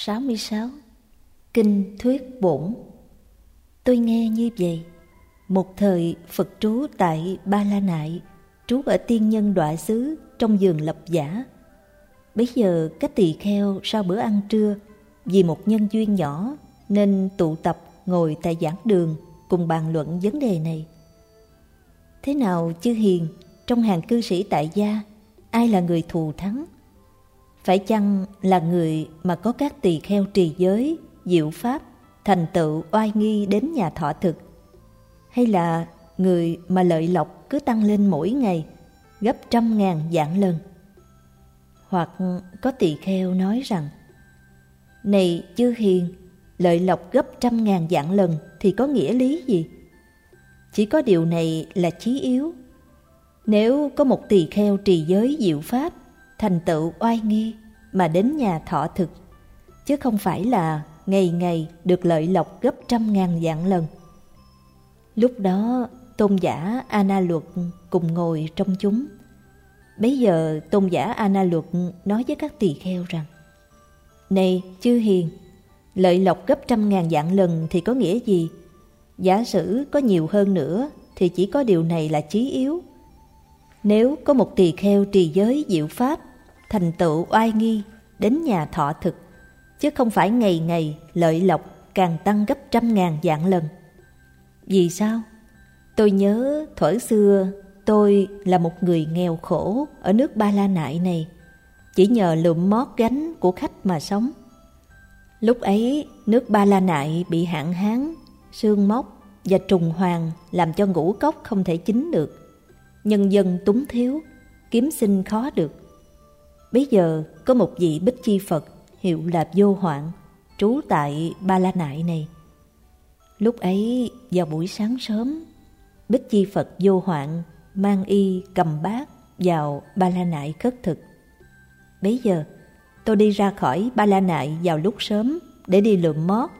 66. Kinh Thuyết Bổn. Tôi nghe như vậy. Một thời Phật trú tại Ba La Nại, trú ở Tiên Nhân Đọa xứ trong vườn Lập Giả. Bấy giờ các tỳ kheo sau bữa ăn trưa, vì một nhân duyên nhỏ nên tụ tập ngồi tại giảng đường cùng bàn luận vấn đề này. Thế nào chư hiền, trong hàng cư sĩ tại gia, ai là người thù thắng? Phải chăng là người mà có các tỳ kheo trì giới, diệu pháp, thành tựu oai nghi đến nhà thọ thực? Hay là người mà lợi lộc cứ tăng lên mỗi ngày, gấp 100.000 vạn lần? Hoặc có tỳ kheo nói rằng: này chư hiền, lợi lộc gấp 100.000 vạn lần thì có nghĩa lý gì? Chỉ có điều này là chí yếu. Nếu có một tỳ kheo trì giới diệu pháp, thành tựu oai nghi mà đến nhà thọ thực, chứ không phải là ngày ngày được lợi lộc gấp 100.000 vạn lần. Lúc đó tôn giả A Na Luật cùng ngồi trong chúng. Bấy giờ tôn giả A Na Luật nói với các tỳ kheo rằng: này chư hiền, lợi lộc gấp 100.000 vạn lần thì có nghĩa gì? Giả sử có nhiều hơn nữa thì chỉ có điều này là chí yếu. Nếu có một tỳ kheo trì giới diệu pháp, thành tựu oai nghi đến nhà thọ thực, chứ không phải ngày ngày lợi lộc càng tăng gấp 100.000 vạn lần. Vì sao? Tôi nhớ thuở xưa tôi là một người nghèo khổ ở nước Ba La Nại này, chỉ nhờ lượm mót gánh của khách mà sống. Lúc ấy nước Ba La Nại bị hạn hán, sương mốc và trùng hoàng làm cho ngũ cốc không thể chín được. Nhân dân túng thiếu, kiếm sinh khó được. Bấy giờ có một vị Bích Chi Phật hiệu là Vô Hoạn, trú tại Ba La Nại này. Lúc ấy vào buổi sáng sớm, Bích Chi Phật Vô Hoạn mang y cầm bát vào Ba La Nại khất thực. Bấy giờ tôi đi ra khỏi Ba La Nại vào lúc sớm để đi lượm mót.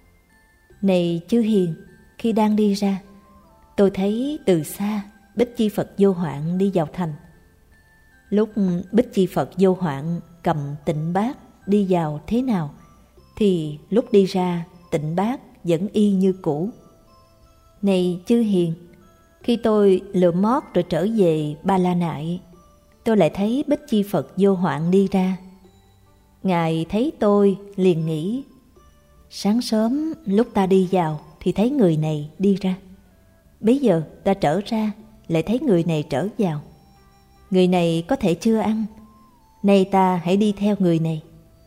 Này chư hiền, khi đang đi ra, tôi thấy từ xa Bích Chi Phật Vô Hoạn đi vào thành. Lúc Bích Chi Phật Vô Hoạn cầm tịnh bát đi vào thế nào, thì lúc đi ra tịnh bát vẫn y như cũ. Này chư hiền, khi tôi lượm mót rồi trở về Ba La Nại, tôi lại thấy Bích Chi Phật Vô Hoạn đi ra. Ngài thấy tôi liền nghĩ: sáng sớm lúc ta đi vào thì thấy người này đi ra. Bấy giờ ta trở ra lại thấy người này trở vào. Người này có thể chưa ăn, nay ta hãy đi theo người này.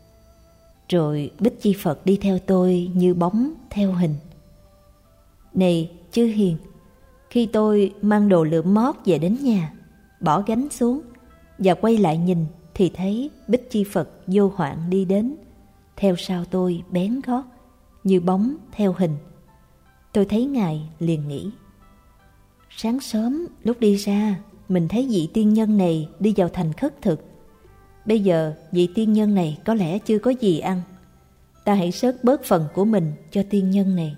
Rồi Bích Chi Phật đi theo tôi như bóng theo hình. Này chư hiền, khi tôi mang đồ lượm mót về đến nhà, bỏ gánh xuống và quay lại nhìn thì thấy Bích Chi Phật Vô Hoạn đi đến, theo sau tôi bén gót, như bóng theo hình. Tôi thấy Ngài liền nghĩ: sáng sớm lúc đi ra, mình thấy vị tiên nhân này đi vào thành khất thực. Bây giờ vị tiên nhân này có lẽ chưa có gì ăn, ta hãy sớt bớt phần của mình cho tiên nhân này.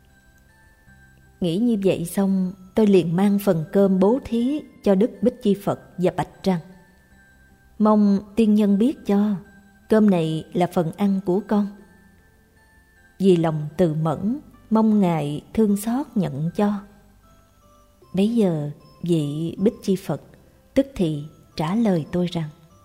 Nghĩ như vậy xong, tôi liền mang phần cơm bố thí cho Đức Bích Chi Phật và bạch rằng: mong tiên nhân biết cho, cơm này là phần ăn của con. Vì lòng từ mẫn, mong Ngài thương xót nhận cho. Bấy giờ vị Bích Chi Phật tức thì trả lời tôi rằng: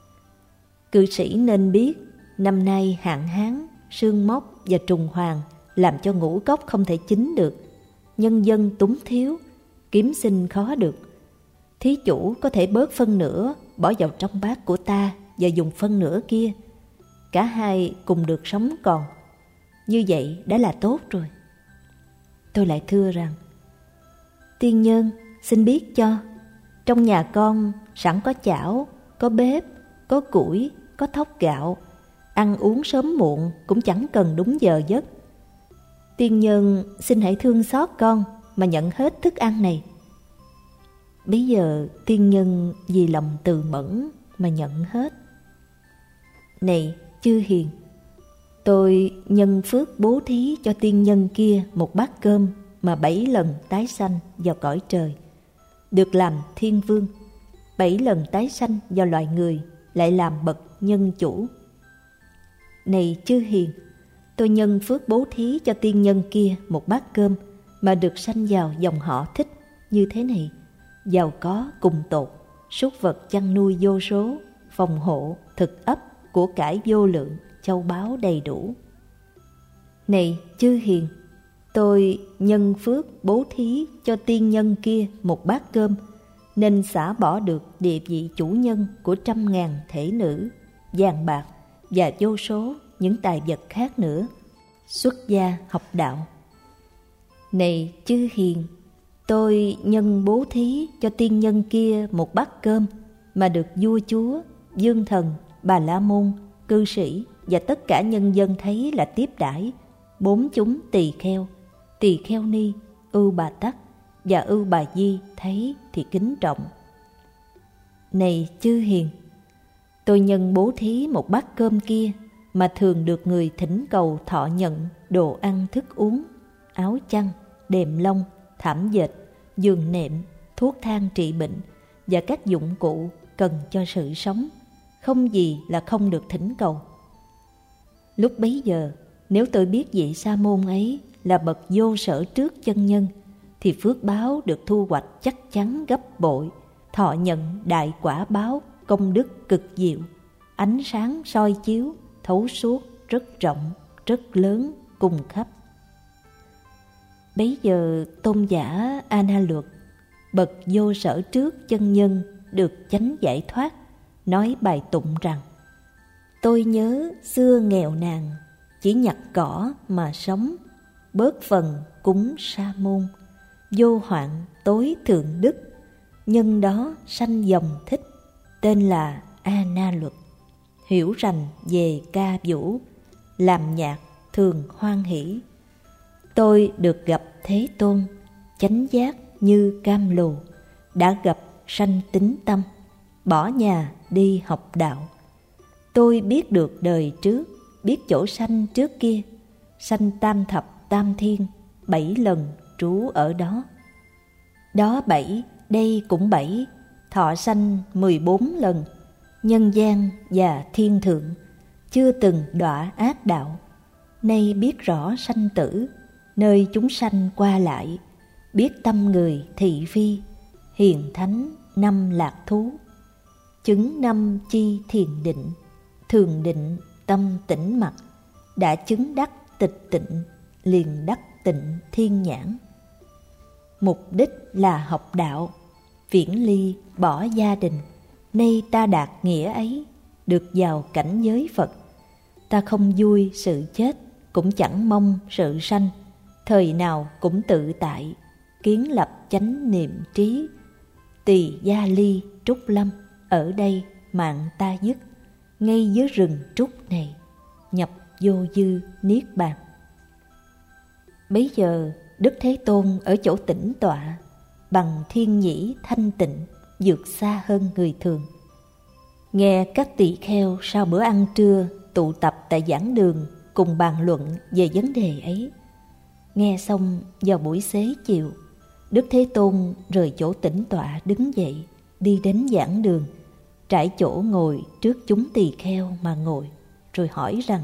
cư sĩ nên biết, năm nay hạn hán, sương mốc và trùng hoàng làm cho ngũ cốc không thể chín được, nhân dân túng thiếu, kiếm sinh khó được. Thí chủ có thể bớt phân nửa bỏ vào trong bát của ta và dùng phân nửa kia, cả hai cùng được sống còn. Như vậy đã là tốt rồi. Tôi lại thưa rằng: tiên nhân xin biết cho, trong nhà con sẵn có chảo, có bếp, có củi, có thóc gạo, ăn uống sớm muộn cũng chẳng cần đúng giờ giấc. Tiên nhân xin hãy thương xót con mà nhận hết thức ăn này. Bấy giờ tiên nhân vì lòng từ mẫn mà nhận hết. Này chư hiền, tôi nhân phước bố thí cho tiên nhân kia một bát cơm mà 7 lần tái sanh vào cõi trời, được làm thiên vương, 7 lần tái sanh vào loài người, lại làm bậc nhân chủ. Này chư hiền, tôi nhân phước bố thí cho tiên nhân kia một bát cơm mà được sanh vào dòng họ thích như thế này, giàu có cùng tột, súc vật chăn nuôi vô số, phòng hộ, thực ấp, của cải vô lượng, châu báu đầy đủ. Này chư hiền, tôi nhân phước bố thí cho tiên nhân kia một bát cơm, nên xả bỏ được địa vị chủ nhân của 100.000 thể nữ, vàng bạc và vô số những tài vật khác nữa, xuất gia học đạo. Này chư hiền, tôi nhân bố thí cho tiên nhân kia một bát cơm mà được vua chúa, vương thần, bà la môn, cư sĩ và tất cả nhân dân thấy là tiếp đãi, 4 chúng tỳ kheo ni, ưu bà tắc và ưu bà di thấy thì kính trọng. Này chư hiền, tôi nhân bố thí một bát cơm kia mà thường được người thỉnh cầu thọ nhận đồ ăn thức uống, áo chăn, đệm lông, thảm dệt, giường nệm, thuốc thang trị bệnh và các dụng cụ cần cho sự sống, không gì là không được thỉnh cầu. Lúc bấy giờ, nếu tôi biết vị sa môn ấy là bậc vô sở trước chân nhân, thì phước báo được thu hoạch chắc chắn gấp bội, thọ nhận đại quả báo, công đức cực diệu, ánh sáng soi chiếu, thấu suốt, rất rộng, rất lớn, cùng khắp. Bấy giờ tôn giả A Na Luật, bậc vô sở trước chân nhân được chánh giải thoát, nói bài tụng rằng: tôi nhớ xưa nghèo nàn, chỉ nhặt cỏ mà sống, bớt phần cúng sa môn, vô hoạn tối thượng đức, nhân đó sanh dòng thích, tên là A Na Luật. Hiểu rành về ca vũ, làm nhạc thường hoan hỷ. Tôi được gặp Thế Tôn, chánh giác như cam lồ, đã gặp sanh tín tâm, bỏ nhà đi học đạo. Tôi biết được đời trước, biết chỗ sanh trước kia, sanh tam thập tam thiên, 7 lần trú ở đó. Đó 7, đây cũng 7, thọ sanh 14 lần, nhân gian và thiên thượng, chưa từng đọa ác đạo. Nay biết rõ sanh tử, nơi chúng sanh qua lại, biết tâm người thị phi, hiền thánh 5 lạc thú, chứng 5 chi thiền định, thường định tâm tĩnh mặc, đã chứng đắc tịch tịnh, liền đắc tịnh thiên nhãn. Mục đích là học đạo, viễn ly bỏ gia đình, nay ta đạt nghĩa ấy, được vào cảnh giới Phật. Ta không vui sự chết, cũng chẳng mong sự sanh, thời nào cũng tự tại, kiến lập chánh niệm trí. Tỳ gia ly trúc lâm, ở đây mạng ta dứt, ngay dưới rừng trúc này, nhập vô dư niết bàn. Bấy giờ Đức Thế Tôn ở chỗ tĩnh tọa, bằng thiên nhĩ thanh tịnh, vượt xa hơn người thường. Nghe các tỳ kheo sau bữa ăn trưa tụ tập tại giảng đường cùng bàn luận về vấn đề ấy. Nghe xong vào buổi xế chiều, Đức Thế Tôn rời chỗ tĩnh tọa đứng dậy, đi đến giảng đường, trải chỗ ngồi trước chúng tỳ kheo mà ngồi, rồi hỏi rằng: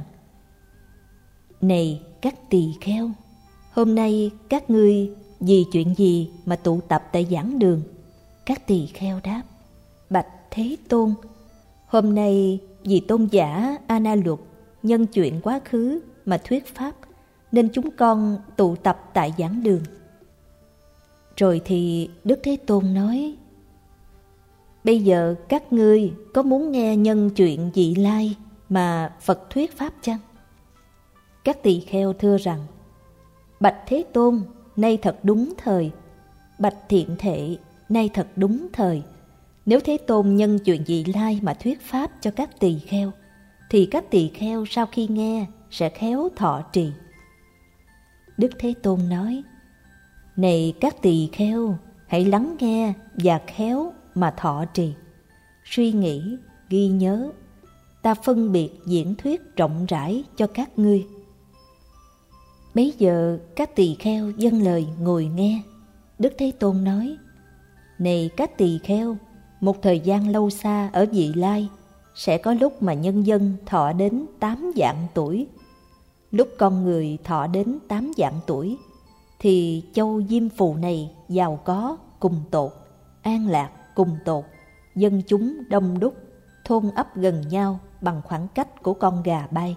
này các tỳ kheo, hôm nay các ngươi vì chuyện gì mà tụ tập tại giảng đường? Các tỳ kheo đáp: bạch Thế Tôn, hôm nay vì tôn giả A Na Luật nhân chuyện quá khứ mà thuyết pháp, nên chúng con tụ tập tại giảng đường. Rồi thì Đức Thế Tôn nói: bây giờ các ngươi có muốn nghe nhân chuyện vị lai mà Phật thuyết pháp chăng? Các tỳ kheo thưa rằng: bạch Thế Tôn, nay thật đúng thời. Bạch Thiện Thệ, nay thật đúng thời. Nếu Thế Tôn nhân chuyện vị lai mà thuyết pháp cho các tỳ kheo, thì các tỳ kheo sau khi nghe sẽ khéo thọ trì. Đức Thế Tôn nói: này các tỳ kheo, hãy lắng nghe và khéo mà thọ trì. Suy nghĩ, ghi nhớ, ta phân biệt diễn thuyết rộng rãi cho các ngươi. Bấy giờ các tỳ kheo dâng lời ngồi nghe. Đức Thế Tôn nói: này các tỳ kheo, một thời gian lâu xa ở vị lai, sẽ có lúc mà nhân dân thọ đến 8 vạn tuổi. lúc con người thọ đến 8 vạn tuổi, thì châu Diêm Phù này giàu có cùng tột, an lạc cùng tột, dân chúng đông đúc, thôn ấp gần nhau bằng khoảng cách của con gà bay.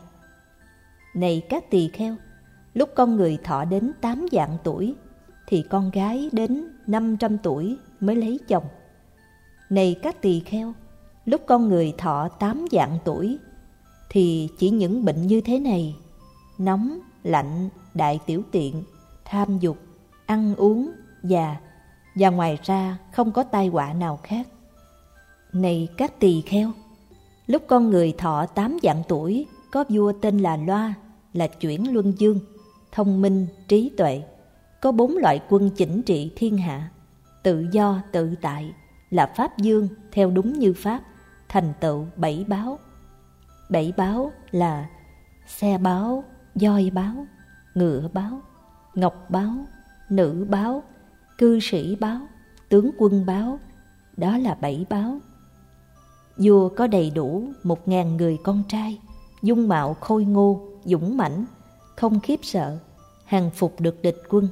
Này các tỳ kheo, lúc con người thọ đến 8 vạn tuổi, thì con gái đến 500 tuổi mới lấy chồng. Này các tỳ kheo, lúc con người thọ 8 vạn tuổi, thì chỉ những bệnh như thế này: nóng, lạnh, đại tiểu tiện, tham dục, ăn uống, già, và ngoài ra không có tai họa nào khác. Này các tỳ kheo, lúc con người thọ 8 vạn tuổi, có vua tên là Loa, là chuyển luân dương, thông minh, trí tuệ, có 4 loại quân chỉnh trị thiên hạ, tự do, tự tại, là pháp dương theo đúng như pháp, thành tựu 7 báo. 7 báo là xe báo, voi báo, ngựa báo, ngọc báo, nữ báo, cư sĩ báo, tướng quân báo. Đó là 7 báo. Vua có đầy đủ 1000 người con trai, dung mạo khôi ngô, dũng mãnh, không khiếp sợ, hàng phục được địch quân.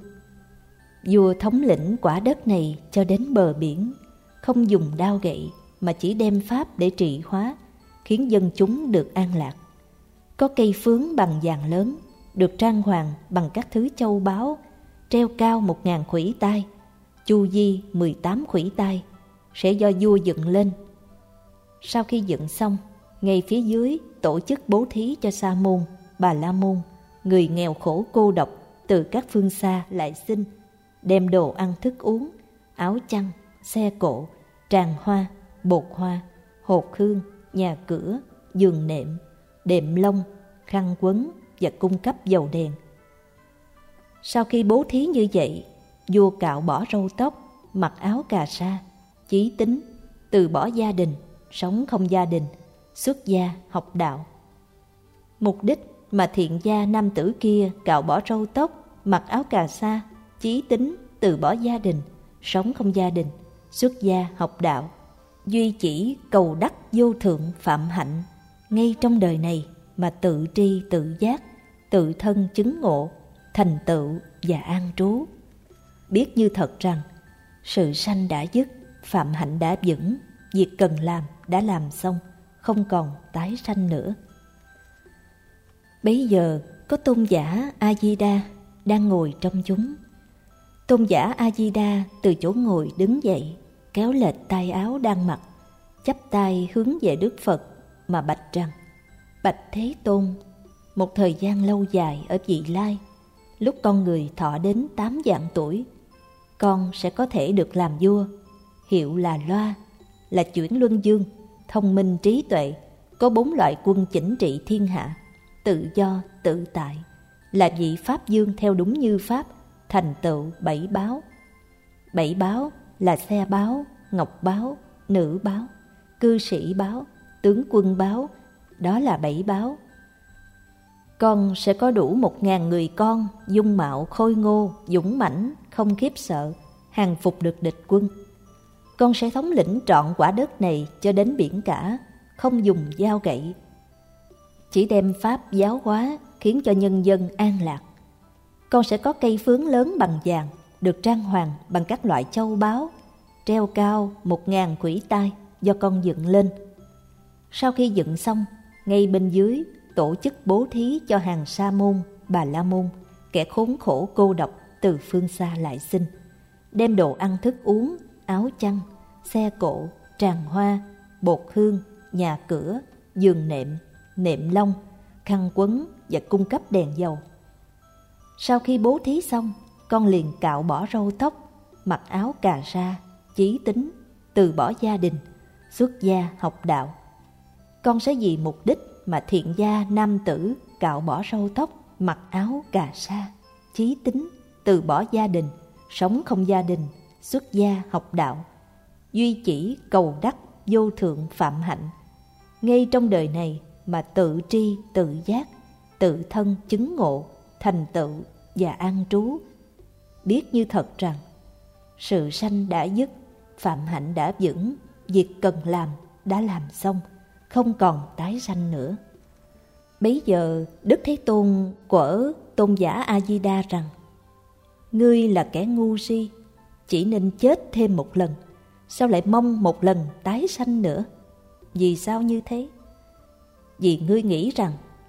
Vua thống lĩnh quả đất này cho đến bờ biển, không dùng đao gậy mà chỉ đem pháp để trị hóa, khiến dân chúng được an lạc. Có cây phướng bằng vàng lớn, được trang hoàng bằng các thứ châu báu, treo cao 1000 khuỷu tay, chu vi 18 khuỷu tay, sẽ do vua dựng lên. Sau khi dựng xong, ngay phía dưới tổ chức bố thí cho Sa môn, Bà la môn, người nghèo khổ cô độc từ các phương xa lại xin, đem đồ ăn thức uống, áo chăn, xe cộ, tràng hoa, bột hoa, hột hương, nhà cửa, giường nệm, đệm lông, khăn quấn và cung cấp dầu đèn. Sau khi bố thí như vậy, vua cạo bỏ râu tóc, mặc áo cà sa, chí tính, từ bỏ gia đình, sống không gia đình, xuất gia học đạo. Mục đích mà thiện gia nam tử kia cạo bỏ râu tóc, mặc áo cà sa, chí tính, từ bỏ gia đình, sống không gia đình, xuất gia học đạo, duy chỉ cầu đắc vô thượng phạm hạnh, ngay trong đời này mà tự tri tự giác, tự thân chứng ngộ, thành tựu và an trú. Biết như thật rằng sự sanh đã dứt, phạm hạnh đã vững, việc cần làm đã làm xong, không còn tái sanh nữa. Bấy giờ có tôn giả A-di-đa đang ngồi trong chúng. Tôn giả A-di-đa từ chỗ ngồi đứng dậy, kéo lệch tay áo đang mặc, chắp tay hướng về Đức Phật mà bạch rằng: Bạch Thế Tôn, một thời gian lâu dài ở vị lai, lúc con người thọ đến 8 vạn tuổi, con sẽ có thể được làm vua, hiệu là Loa, là chuyển luân dương, thông minh trí tuệ, có 4 loại quân chỉnh trị thiên hạ, tự do tự tại, là vị pháp dương theo đúng như pháp, thành tựu 7 báo. 7 báo là xe báo, ngọc báo, nữ báo, cư sĩ báo, tướng quân báo. Đó là 7 báo. Con sẽ có đủ 1000 người con, dung mạo khôi ngô, dũng mãnh, không khiếp sợ, hàng phục được địch quân. Con sẽ thống lĩnh trọn quả đất này cho đến biển cả, không dùng dao gậy, chỉ đem pháp giáo hóa, khiến cho nhân dân an lạc. Con sẽ có cây phướng lớn bằng vàng, được trang hoàng bằng các loại châu báu, treo cao 1000 khuỷu tay, do con dựng lên. Sau khi dựng xong, ngay bên dưới tổ chức bố thí cho hàng Sa môn, Bà la môn, kẻ khốn khổ cô độc từ phương xa lại xin, đem đồ ăn thức uống, áo chăn, xe cộ, tràng hoa, bột hương, nhà cửa, giường nệm, nệm lông, khăn quấn và cung cấp đèn dầu. Sau khi bố thí xong, con liền cạo bỏ râu tóc, mặc áo cà sa, chí tính, từ bỏ gia đình, xuất gia học đạo. Con sẽ vì mục đích mà thiện gia nam tử cạo bỏ râu tóc, mặc áo cà sa, chí tính, từ bỏ gia đình, sống không gia đình, xuất gia học đạo, duy chỉ cầu đắc vô thượng phạm hạnh, ngay trong đời này mà tự tri tự giác, tự thân chứng ngộ, thành tựu và an trú. Biết như thật rằng sự sanh đã dứt, phạm hạnh đã vững, việc cần làm đã làm xong, không còn tái sanh nữa. Bấy giờ Đức Thế Tôn quở Tôn giả A-di-đà rằng: ngươi là kẻ ngu si, chỉ nên chết thêm một lần, sao lại mong một lần tái sanh nữa? Vì sao như thế? Vì ngươi nghĩ rằng: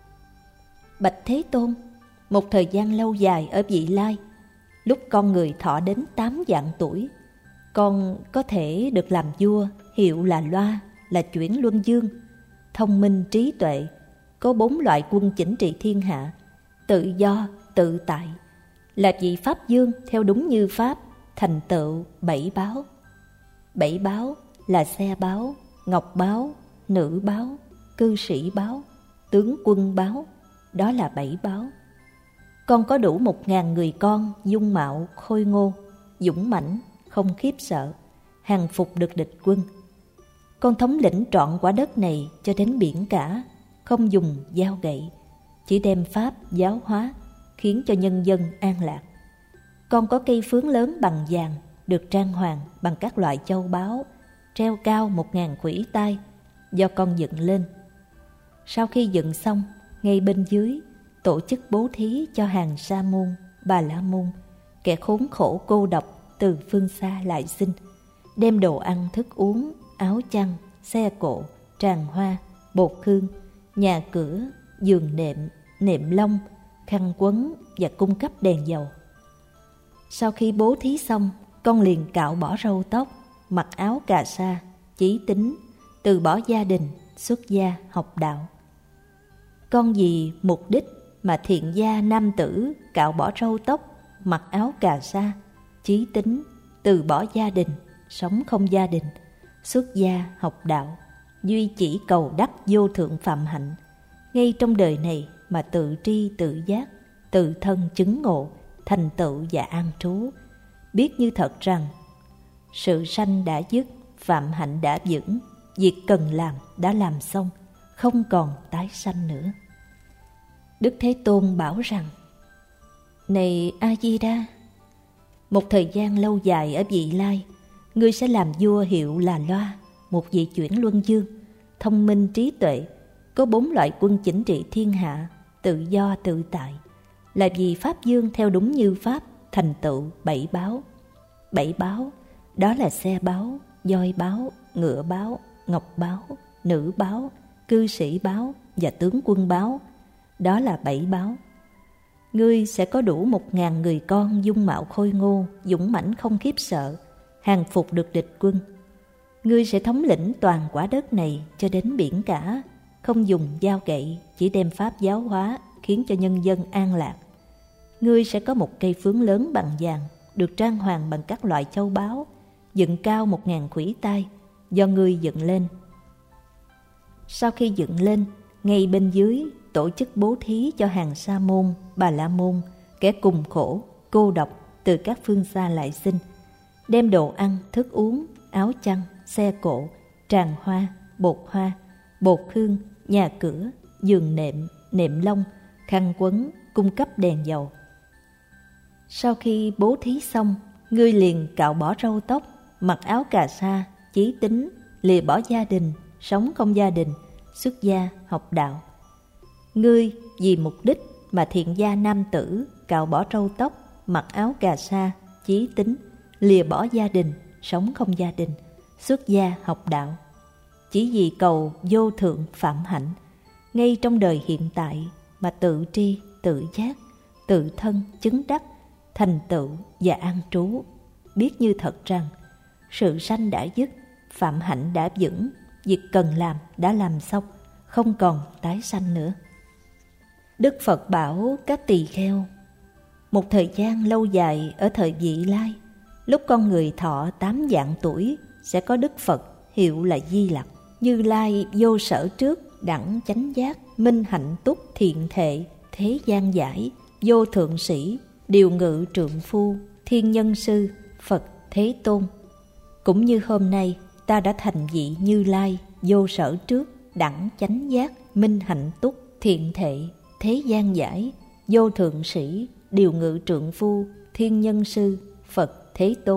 bạch Thế Tôn, một thời gian lâu dài ở vị lai, lúc con người thọ đến 8 vạn tuổi, con có thể được làm vua, hiệu là Loa, là chuyển luân dương, thông minh trí tuệ, có 4 loại quân chỉnh trị thiên hạ, tự do, tự tại, là vị Pháp Dương theo đúng như Pháp, thành tựu 7 báo. 7 báo là xe báo, ngọc báo, nữ báo, cư sĩ báo, tướng quân báo, đó là 7 báo. Con có đủ 1000 người con, dung mạo, khôi ngô, dũng mãnh, không khiếp sợ, hàng phục được địch quân. Con thống lĩnh trọn quả đất này cho đến biển cả, không dùng dao gậy, chỉ đem Pháp giáo hóa, khiến cho nhân dân an lạc. Con có cây phướng lớn bằng vàng, được trang hoàng bằng các loại châu báu, treo cao 1000 khuỷu tay, do con dựng lên. Sau khi dựng xong, ngay bên dưới tổ chức bố thí cho hàng sa môn, bà la môn, kẻ khốn khổ cô độc từ phương xa lại xin, đem đồ ăn thức uống, áo chăn, xe cộ, tràng hoa, bột hương, nhà cửa, giường nệm, nệm lông, khăn quấn và cung cấp đèn dầu. Sau khi bố thí xong, con liền cạo bỏ râu tóc, mặc áo cà sa, chí tín, từ bỏ gia đình, xuất gia học đạo. Con vì mục đích mà thiện gia nam tử cạo bỏ râu tóc, mặc áo cà sa, chí tín, từ bỏ gia đình, sống không gia đình, xuất gia học đạo, duy chỉ cầu đắc vô thượng phạm hạnh, ngay trong đời này mà tự tri tự giác, tự thân chứng ngộ, thành tựu và an trú, biết như thật rằng sự sanh đã dứt, phạm hạnh đã vững, việc cần làm đã làm xong, không còn tái sanh nữa. Đức Thế Tôn bảo rằng: này A-di-đà, một thời gian lâu dài ở vị lai, ngươi sẽ làm vua hiệu là Loa, một vị chuyển luân dương, thông minh trí tuệ, có 4 loại quân chỉnh trị thiên hạ, tự do tự tại, là vì Pháp Dương theo đúng như Pháp, thành tựu 7 báo. 7 báo đó là xe báo, voi báo, ngựa báo, ngọc báo, nữ báo, cư sĩ báo và tướng quân báo, đó là 7 báo. Ngươi sẽ có đủ 1000 người con dung mạo khôi ngô, dũng mãnh không khiếp sợ, hàng phục được địch quân. Ngươi sẽ thống lĩnh toàn quả đất này cho đến biển cả, không dùng dao gậy, chỉ đem Pháp giáo hóa, khiến cho nhân dân an lạc. Ngươi sẽ có một cây phướng lớn bằng vàng, được trang hoàng bằng các loại châu báu, dựng cao 1000 khuỷu tay, do ngươi dựng lên. Sau khi dựng lên, ngay bên dưới tổ chức bố thí cho hàng sa môn, bà la môn, kẻ cùng khổ, cô độc từ các phương xa lại xin, đem đồ ăn, thức uống, áo chăn, xe cộ, tràng hoa, bột hương, nhà cửa, giường nệm, nệm lông, khăn quấn, cung cấp đèn dầu. Sau khi bố thí xong, ngươi liền cạo bỏ râu tóc, mặc áo cà sa, chí tín, lìa bỏ gia đình, sống không gia đình, xuất gia học đạo. Ngươi vì mục đích mà thiện gia nam tử cạo bỏ râu tóc, mặc áo cà sa, chí tín, lìa bỏ gia đình, sống không gia đình, xuất gia học đạo, chỉ vì cầu vô thượng phạm hạnh, ngay trong đời hiện tại mà tự tri, tự giác, tự thân chứng đắc, thành tựu và an trú, biết như thật rằng sự sanh đã dứt, phạm hạnh đã vững, việc cần làm đã làm xong, không còn tái sanh nữa. Đức Phật bảo các tỳ kheo: một thời gian lâu dài ở thời vị lai, lúc con người thọ 8 vạn tuổi, sẽ có Đức Phật hiệu là Di Lặc, Như Lai vô sở trước, đẳng chánh giác, minh hạnh túc, thiện thệ, thế gian giải, vô thượng sĩ, điều ngự trượng phu, thiên nhân sư, Phật Thế Tôn. Cũng như hôm nay ta đã thành vị Như Lai vô sở trước, đẳng chánh giác, minh hạnh túc, thiện thệ, thế gian giải, vô thượng sĩ, điều ngự trượng phu, thiên nhân sư, Phật Thế Tôn.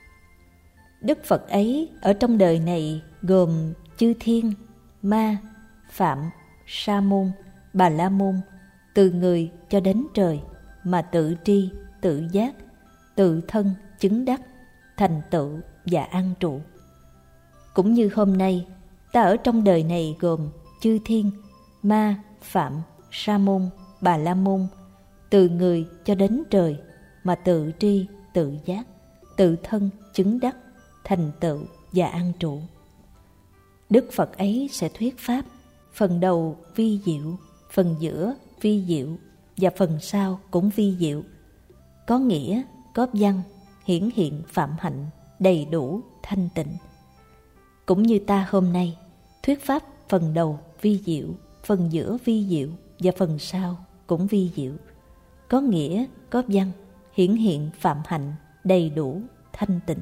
Đức Phật ấy ở trong đời này gồm chư thiên, ma, phạm, sa môn, Bà La Môn, từ người cho đến trời, mà tự tri, tự giác, tự thân chứng đắc, thành tựu và an trụ. Cũng như hôm nay, ta ở trong đời này gồm chư thiên, ma, phạm, sa môn, bà la môn, từ người cho đến trời, mà tự tri, tự giác, tự thân chứng đắc, thành tựu và an trụ. Đức Phật ấy sẽ thuyết pháp, phần đầu vi diệu, phần giữa vi diệu và phần sau cũng vi diệu, có nghĩa, có văn, hiển hiện phạm hạnh, đầy đủ, thanh tịnh. Cũng như ta hôm nay, thuyết pháp phần đầu vi diệu, phần giữa vi diệu và phần sau cũng vi diệu, có nghĩa, có văn, hiển hiện phạm hạnh, đầy đủ, thanh tịnh.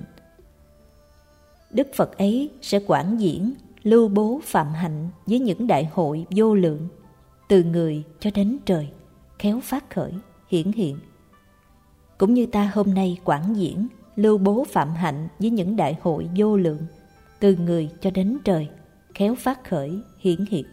Đức Phật ấy sẽ quảng diễn, lưu bố phạm hạnh với những đại hội vô lượng, từ người cho đến trời, khéo phát khởi, hiển hiện. Cũng như ta hôm nay quảng diễn, lưu bố phạm hạnh với những đại hội vô lượng, từ người cho đến trời, khéo phát khởi, hiển hiện.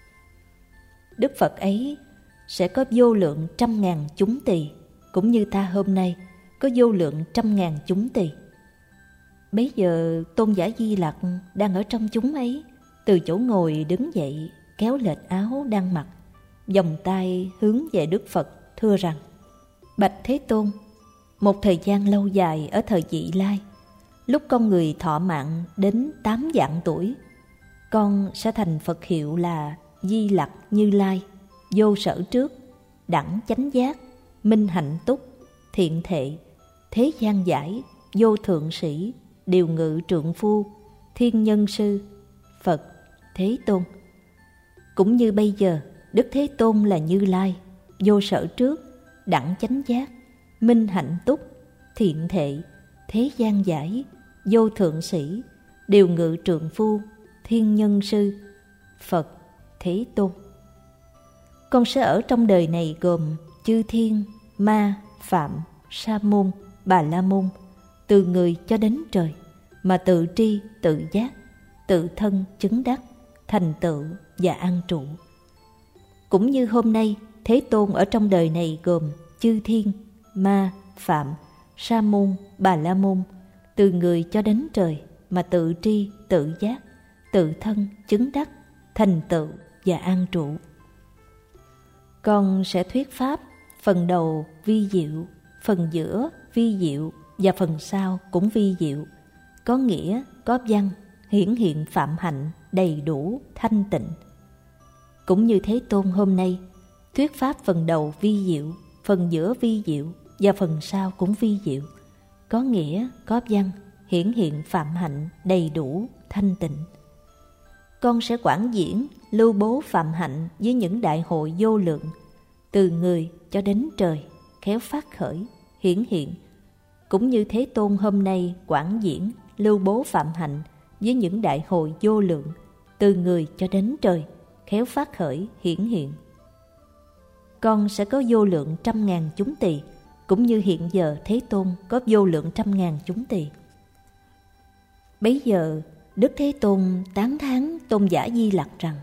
Đức Phật ấy sẽ có vô lượng trăm ngàn chúng tỳ, cũng như ta hôm nay có vô lượng trăm ngàn chúng tỳ. Bấy giờ Tôn giả Di Lặc đang ở trong chúng ấy, từ chỗ ngồi đứng dậy, kéo lệch áo đang mặc, vòng tay hướng về Đức Phật, thưa rằng: Bạch Thế Tôn, một thời gian lâu dài ở thời Vị Lai, lúc con người thọ mạng đến 8 vạn tuổi, con sẽ thành Phật hiệu là Di Lặc Như Lai, vô sở trước, đẳng chánh giác, minh hạnh túc, thiện thệ, thế gian giải, vô thượng sĩ, điều ngự trượng phu, thiên nhân sư, Phật Thế Tôn. Cũng như bây giờ, Đức Thế Tôn là Như Lai, vô sở trước, đẳng chánh giác, minh hạnh túc, thiện thệ, thế gian giải, vô thượng sĩ, điều ngự trượng phu, thiên nhân sư, Phật Thế Tôn. Con sẽ ở trong đời này gồm chư thiên, ma, phạm, sa môn, bà la môn, từ người cho đến trời, mà tự tri, tự giác, tự thân chứng đắc, thành tựu và an trụ. Cũng như hôm nay, Thế Tôn ở trong đời này gồm chư thiên, ma, phạm, sa môn, bà la môn, từ người cho đến trời, mà tự tri, tự giác, tự thân chứng đắc, thành tựu và an trụ. Con sẽ thuyết pháp, phần đầu vi diệu, phần giữa vi diệu và phần sau cũng vi diệu, có nghĩa, có văn, hiển hiện phạm hạnh, đầy đủ, thanh tịnh. Cũng như Thế Tôn hôm nay, thuyết pháp phần đầu vi diệu, phần giữa vi diệu và phần sau cũng vi diệu, có nghĩa, có văn, hiển hiện phạm hạnh, đầy đủ, thanh tịnh. Con sẽ quảng diễn, lưu bố phạm hạnh với những đại hội vô lượng, từ người cho đến trời, khéo phát khởi, hiển hiện. Cũng như Thế Tôn hôm nay quảng diễn, lưu bố phạm hạnh với những đại hội vô lượng, từ người cho đến trời, khéo phát khởi, hiển hiện. Con sẽ có vô lượng trăm ngàn chúng tỳ, cũng như hiện giờ Thế Tôn có vô lượng trăm ngàn chúng tỳ. Bấy giờ Đức Thế Tôn tán thán Tôn giả Di Lặc rằng: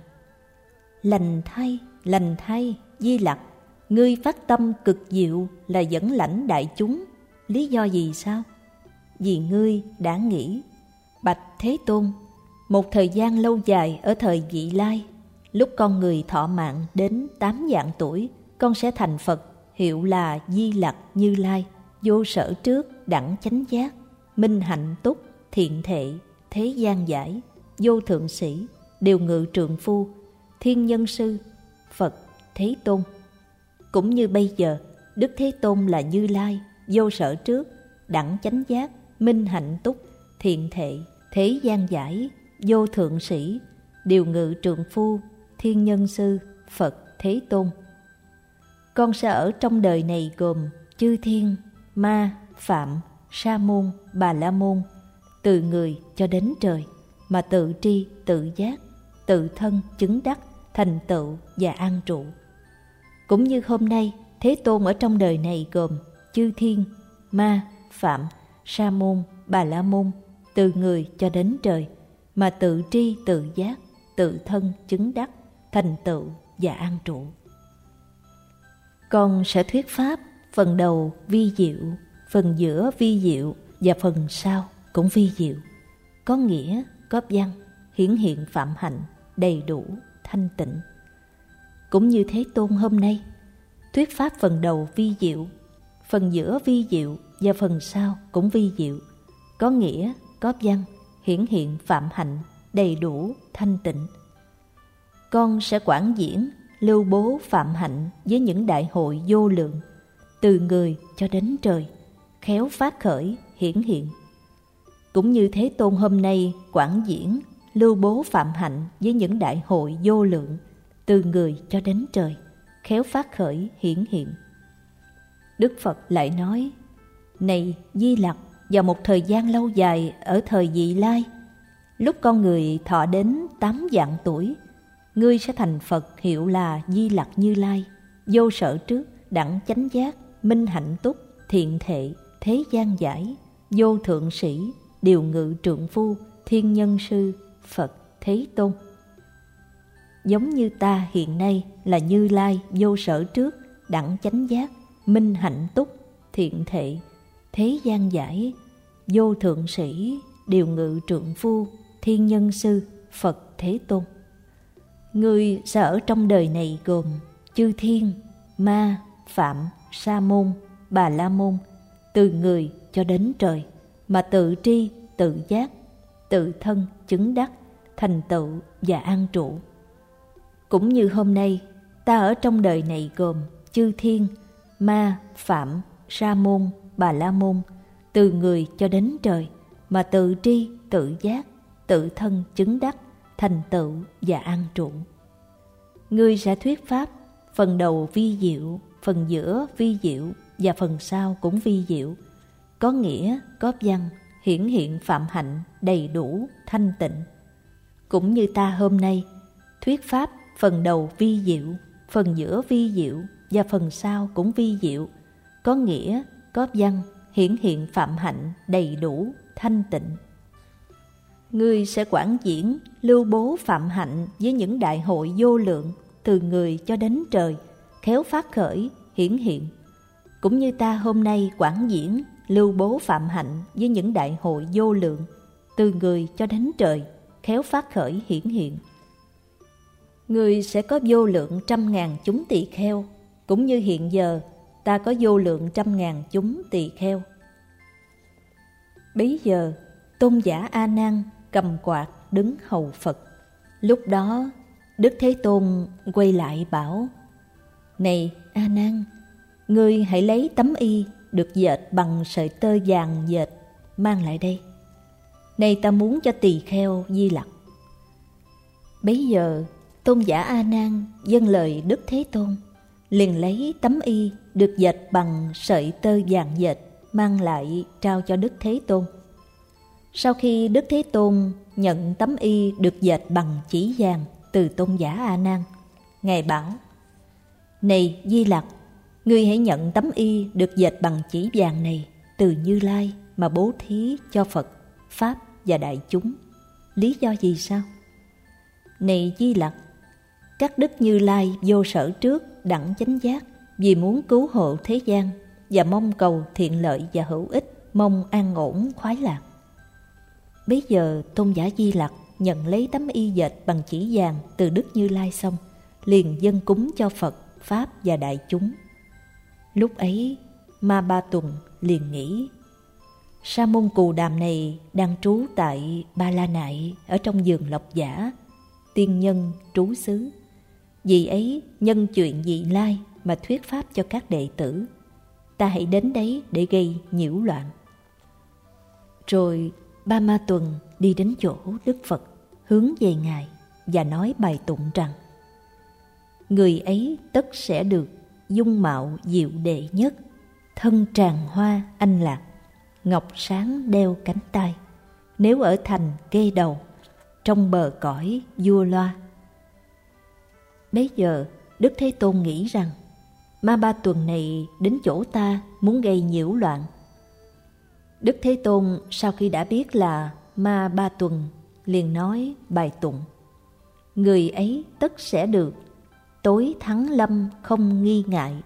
lành thay Di Lặc, ngươi phát tâm cực diệu là dẫn lãnh đại chúng. Lý do gì sao? Vì ngươi đã nghĩ: Bạch Thế Tôn, một thời gian lâu dài ở thời Vị Lai, lúc con người thọ mạng đến 8 vạn tuổi, con sẽ thành Phật, hiệu là Di Lặc Như Lai, vô sở trước, đẳng chánh giác, minh hạnh túc, thiện thệ, thế gian giải, vô thượng sĩ, điều ngự trượng phu, thiên nhân sư, Phật Thế Tôn. Cũng như bây giờ, Đức Thế Tôn là Như Lai, vô sở trước, đẳng chánh giác, minh hạnh túc, thiện thệ, thế gian giải, vô thượng sĩ, điều ngự trượng phu, thiên nhân sư, Phật Thế Tôn. Con sẽ ở trong đời này gồm chư thiên, ma, phạm, sa môn, bà la môn, từ người cho đến trời, mà tự tri, tự giác, tự thân chứng đắc, thành tựu và an trụ. Cũng như hôm nay, Thế Tôn ở trong đời này gồm chư thiên, ma, phạm, sa môn, bà la môn, từ người cho đến trời, mà tự tri, tự giác, tự thân chứng đắc, thành tựu và an trụ. Con sẽ thuyết pháp phần đầu vi diệu, phần giữa vi diệu và phần sau cũng vi diệu, có nghĩa, có văn, hiển hiện phạm hạnh, đầy đủ, thanh tịnh. Cũng như Thế Tôn hôm nay, thuyết pháp phần đầu vi diệu, phần giữa vi diệu và phần sau cũng vi diệu, có nghĩa, có văn, hiển hiện phạm hạnh, đầy đủ, thanh tịnh. Con sẽ quảng diễn, lưu bố phạm hạnh với những đại hội vô lượng, từ người cho đến trời, khéo phát khởi, hiển hiện. Cũng như Thế Tôn hôm nay quảng diễn, lưu bố phạm hạnh với những đại hội vô lượng, từ người cho đến trời, khéo phát khởi, hiển hiện. Đức Phật lại nói: Này Di Lặc, vào một thời gian lâu dài ở thời Vị Lai, lúc con người thọ đến 8 vạn tuổi, ngươi sẽ thành Phật hiệu là Di Lặc Như Lai, vô sở trước, đẳng chánh giác, minh hạnh túc, thiện thệ, thế gian giải, vô thượng sĩ, điều ngự trượng phu, thiên nhân sư, Phật Thế Tôn. Giống như ta hiện nay là Như Lai vô sở trước, đẳng chánh giác, minh hạnh túc, thiện thệ, thế gian giải, vô thượng sĩ, điều ngự trượng phu, thiên nhân sư, Phật Thế Tôn. Ngươi sẽ ở trong đời này gồm chư thiên, ma, phạm, sa môn, bà la môn, từ người cho đến trời, mà tự tri, tự giác, tự thân chứng đắc, thành tựu và an trụ. Cũng như hôm nay, ta ở trong đời này gồm chư thiên, ma, phạm, sa môn, bà la môn, từ người cho đến trời, mà tự tri, tự giác, tự thân chứng đắc, thành tựu và an trụ. Ngươi sẽ thuyết pháp phần đầu vi diệu, phần giữa vi diệu và phần sau cũng vi diệu, có nghĩa, có văn, hiển hiện phạm hạnh, đầy đủ, thanh tịnh. Cũng như ta hôm nay, thuyết pháp phần đầu vi diệu, phần giữa vi diệu và phần sau cũng vi diệu, có nghĩa, có văn, hiển hiện phạm hạnh, đầy đủ, thanh tịnh. Ngươi sẽ quảng diễn, lưu bố phạm hạnh với những đại hội vô lượng, từ người cho đến trời, khéo phát khởi, hiển hiện. Cũng như ta hôm nay quảng diễn, lưu bố phạm hạnh với những đại hội vô lượng, từ người cho đến trời, khéo phát khởi, hiển hiện. Ngươi sẽ có vô lượng 100.000 chúng tỳ kheo, cũng như hiện giờ ta có vô lượng 100.000 chúng tỳ kheo. Bấy giờ tôn giả A Nan cầm quạt đứng hầu Phật. Lúc đó Đức Thế Tôn quay lại bảo: Này A Nan, ngươi hãy lấy tấm y được dệt bằng sợi tơ vàng dệt mang lại đây. Này ta muốn cho tỳ kheo Di Lặc. Bấy giờ tôn giả A Nan vâng lời Đức Thế Tôn, liền lấy tấm y được dệt bằng sợi tơ vàng dệt mang lại trao cho Đức Thế Tôn. Sau khi Đức Thế Tôn nhận tấm y được dệt bằng chỉ vàng từ tôn giả A Nan, Ngài bảo: Này Di Lặc, ngươi hãy nhận tấm y được dệt bằng chỉ vàng này từ Như Lai mà bố thí cho Phật, Pháp và đại chúng. Lý do gì sao? Này Di Lặc, các đức Như Lai vô sở trước đẳng chánh giác, vì muốn cứu hộ thế gian và mong cầu thiện lợi và hữu ích, mong an ổn khoái lạc. Bấy giờ tôn giả Di Lặc nhận lấy tấm y dệt bằng chỉ vàng từ Đức Như Lai xong, liền dâng cúng cho Phật, Pháp và đại chúng. Lúc ấy Ma Ba Tuần liền nghĩ: Sa môn Cù Đàm này đang trú tại Ba La Nại, ở trong vườn Lộc Giả, tiên nhân trú xứ. Vì ấy nhân chuyện vị lai mà thuyết pháp cho các đệ tử. Ta hãy đến đấy để gây nhiễu loạn. Rồi Ba Ma Tuần đi đến chỗ Đức Phật, hướng về Ngài và nói bài tụng rằng: Người ấy tất sẽ được dung mạo diệu đệ nhất, thân tràng hoa anh lạc, ngọc sáng đeo cánh tay, nếu ở thành kê đầu, trong bờ cõi vua loa. Bấy giờ Đức Thế Tôn nghĩ rằng Ma Ba Tuần này đến chỗ ta muốn gây nhiễu loạn. Đức Thế Tôn sau khi đã biết là Ma Ba Tuần, liền nói bài tụng: Người ấy tất sẽ được tối thắng lâm không nghi ngại,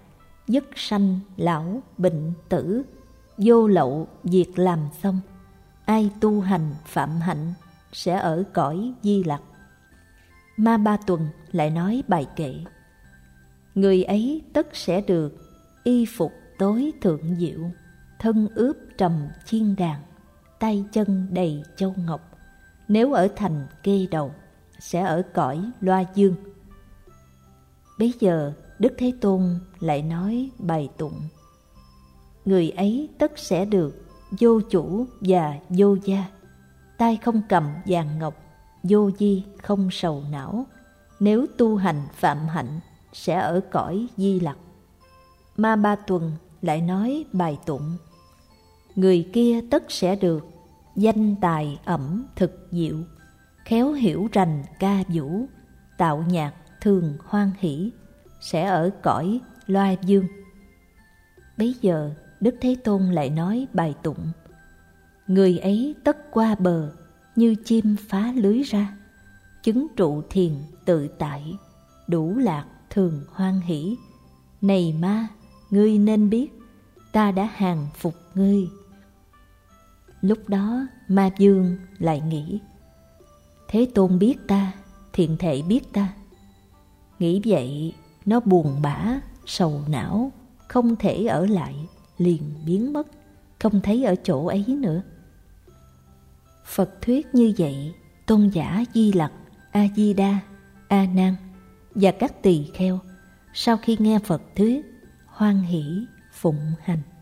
dứt sanh lão bệnh tử, vô lậu việc làm xong. Ai tu hành phạm hạnh sẽ ở cõi Di Lặc. Ma Ba Tuần lại nói bài kệ: người ấy tất sẽ được y phục tối thượng diệu, thân ướp trầm chiên đàn, tay chân đầy châu ngọc. Nếu ở thành Kê Đầu, sẽ ở cõi Loa Dương. Bấy giờ Đức Thế Tôn lại nói bài tụng: người ấy tất sẽ được vô chủ và vô gia, tay không cầm vàng ngọc, vô di không sầu não. Nếu tu hành phạm hạnh, sẽ ở cõi Di Lặc. Ma Ba Tuần lại nói bài tụng: người kia tất sẽ được danh tài ẩm thực diệu, khéo hiểu rành ca vũ, tạo nhạc thường hoan hỷ, sẽ ở cõi Loa Dương. Bấy giờ Đức Thế Tôn lại nói bài tụng: người ấy tất qua bờ, như chim phá lưới ra, chứng trụ thiền tự tại, đủ lạc thường hoan hỷ. Này ma, ngươi nên biết, ta đã hàng phục ngươi. Lúc đó Ma Vương lại nghĩ: Thế Tôn biết ta, thiện thể biết ta. Nghĩ vậy, nó buồn bã, sầu não, không thể ở lại, liền biến mất, không thấy ở chỗ ấy nữa. Phật thuyết như vậy, tôn giả Di Lặc, A Di Đa, A Nan và các tỳ kheo sau khi nghe Phật thuyết, hoan hỷ phụng hành.